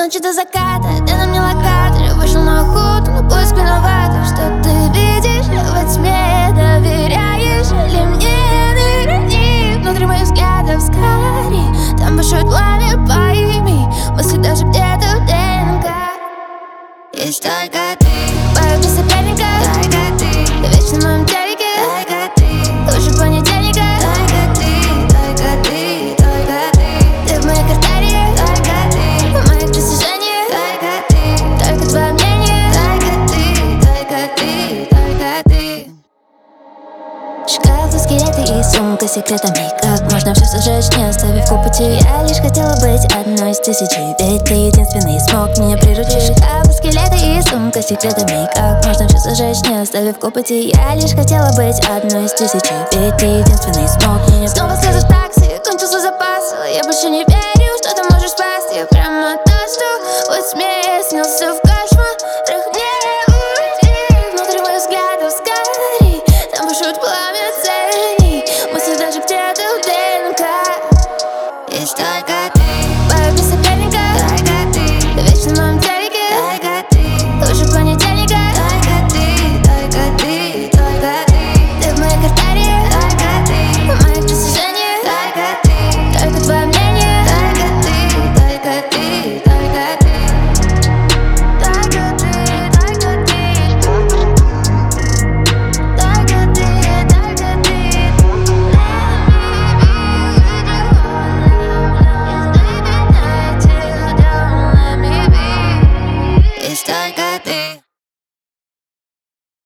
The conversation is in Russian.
ночи до заката, ты на мне локатор. Вышел на охоту, но поиск виновата. Что ты видишь во тьме, доверяешь ли мне? Нырни внутри моих взглядов, скорей. Там бушует пламя, пойми, мысли даже где-то в ДНК. Есть только ты, бою без соперника. Только ты, вечно в моем телеке. Только ты, лучше понедельника. Только ты, только ты, только ты. Ты в моих артериях. Только ты, в моих достижениях. Только ты, только твое мнение. Только ты, только ты, только ты. Шкаф, скелеты и сумка с секретами. Как можно все сжечь, не оставив по пути? Я лишь хотела быть одной из тысячи, ведь ты единственный смог меня приручить. Шкаф, скелеты и сумка с секретами. Как можно все сжечь, не оставив по пути? Я лишь хотела быть одной из тысячи, ведь ты единственный смог меня приручить. Снова слезу в такси, кончился запас. Я больше не верю, что ты можешь спасти. Прямо то, что во тьме снился